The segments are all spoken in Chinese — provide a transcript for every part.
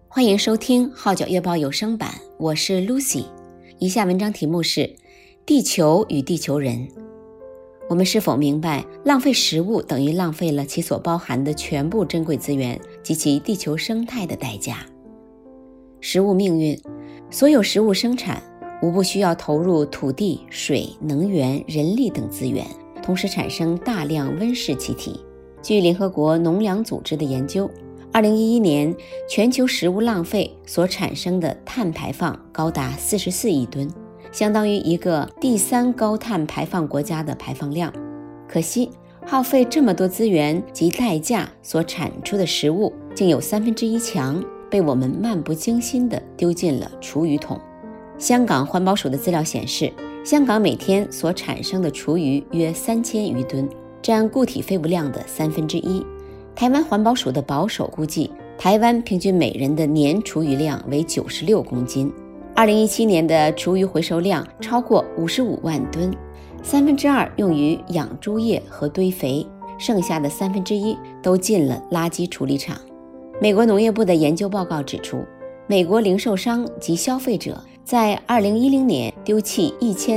欢迎收听《号角月报》有声版，我是 Lucy。以下文章题目是地球与地球人。我们是否明白，浪费食物等于浪费了其所包含的全部珍贵资源及其地球生态的代价？食物命运，所有食物生产无不需要投入土地、水、能源、人力等资源，同时产生大量温室气体。据联合国农粮组织的研究，2011年全球食物浪费所产生的碳排放高达44亿吨，相当于一个第3高碳排放国家的排放量。可惜耗费这么多资源及代价所产出的食物，竟有1/3强被我们漫不经心地丢进了厨余桶。香港环保署的资料显示，香港每天所产生的厨余约3000余吨，占固体废物量的1/3。台湾环保署的保守估计，台湾平均每人的年厨余量为96公斤。2017年的厨余回收量超过55万吨，2/3用于养猪业和堆肥，剩下的1/3都进了垃圾处理厂。美国农业部的研究报告指出，美国零售商及消费者在2010年丢弃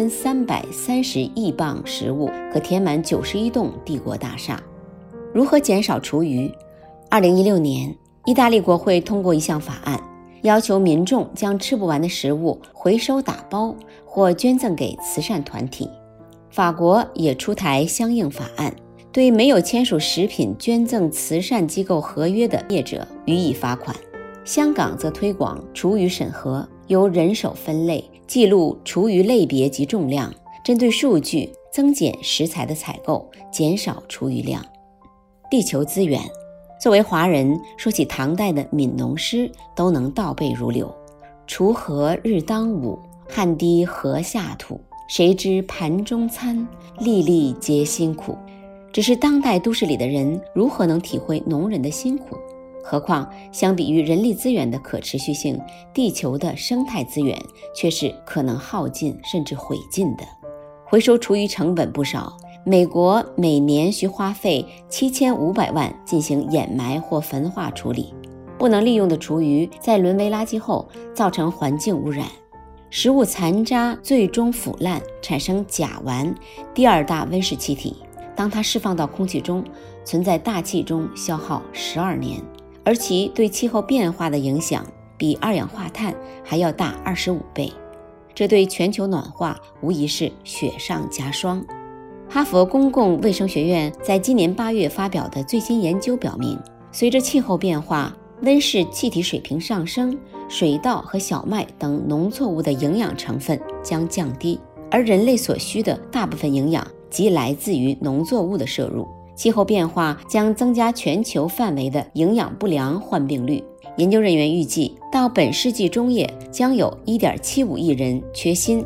1330亿磅食物，可填满91栋帝国大厦。如何减少厨余？2016年，意大利国会通过一项法案，要求民众将吃不完的食物回收打包或捐赠给慈善团体。法国也出台相应法案，对没有签署食品捐赠慈善机构合约的业者予以罚款。香港则推广厨余审核，由人手分类，记录厨余类别及重量，针对数据增减食材的采购，减少厨余量。地球资源，作为华人，说起唐代的悯农诗都能倒背如流。锄禾日当午，汗滴禾下土，谁知盘中餐，粒粒皆辛苦。只是当代都市里的人如何能体会农人的辛苦？何况相比于人力资源的可持续性，地球的生态资源却是可能耗尽甚至毁尽的。回收厨余成本不少，美国每年需花费7500万进行掩埋或焚化处理。不能利用的厨余在沦为垃圾后，造成环境污染。食物残渣最终腐烂，产生甲烷，第2大温室气体。当它释放到空气中，存在大气中消耗12年，而其对气候变化的影响比二氧化碳还要大25倍。这对全球暖化无疑是雪上加霜。哈佛公共卫生学院在今年8月发表的最新研究表明，随着气候变化，温室气体水平上升，水稻和小麦等农作物的营养成分将降低，而人类所需的大部分营养即来自于农作物的摄入。气候变化将增加全球范围的营养不良患病率。研究人员预计，到本世纪中叶，将有 1.75 亿人缺锌，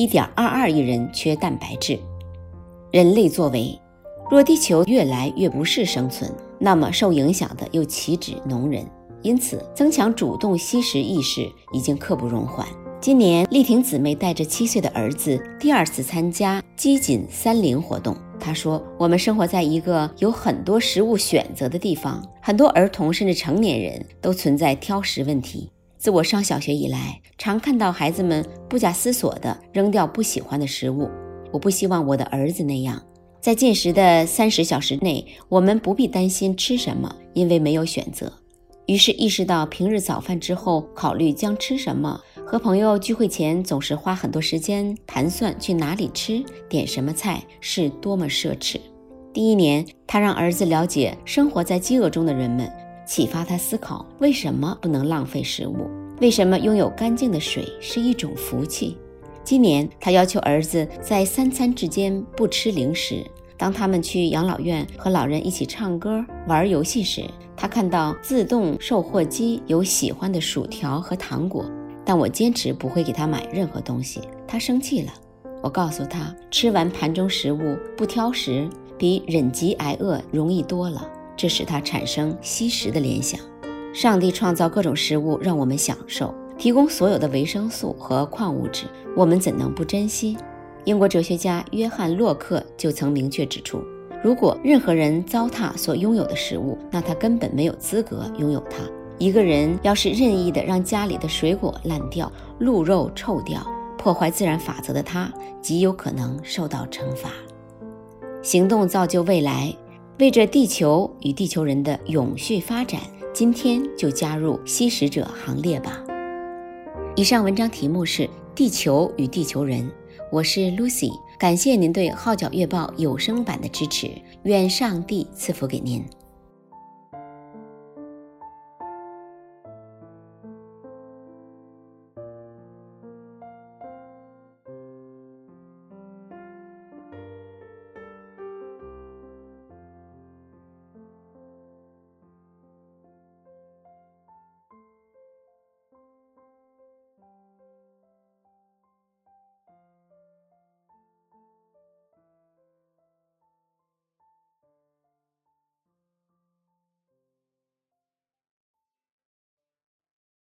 1.22 亿人缺蛋白质。人类作为，若地球越来越不适生存，那么受影响的又岂止农人？因此，增强主动吸食意识已经刻不容缓。今年，丽婷姊妹带着7岁的儿子第2次参加饥馑30活动。她说，我们生活在一个有很多食物选择的地方，很多儿童甚至成年人都存在挑食问题。自我上小学以来，常看到孩子们不假思索地扔掉不喜欢的食物。我不希望我的儿子那样。在进食的30小时内，我们不必担心吃什么，因为没有选择。于是意识到平日早饭之后考虑将吃什么，和朋友聚会前总是花很多时间盘算去哪里吃，点什么菜是多么奢侈。第1年，他让儿子了解生活在饥饿中的人们，启发他思考为什么不能浪费食物，为什么拥有干净的水是一种福气。今年，他要求儿子在3餐之间不吃零食。当他们去养老院和老人一起唱歌玩游戏时，他看到自动售货机有喜欢的薯条和糖果，但我坚持不会给他买任何东西。他生气了。我告诉他，吃完盘中食物不挑食比忍饥挨饿容易多了，这使他产生吸食的联想。上帝创造各种食物让我们享受，提供所有的维生素和矿物质，我们怎能不珍惜？英国哲学家约翰·洛克就曾明确指出，如果任何人糟蹋所拥有的食物，那他根本没有资格拥有它。 一个人要是任意的让家里的水果烂掉、鹿肉臭掉，破坏自然法则的他，极有可能受到惩罚。行动造就未来，为着地球与地球人的永续发展，今天就加入吸食者行列吧。以上文章题目是地球与地球人，我是 Lucy， 感谢您对号角月报有声版的支持，愿上帝赐福给您。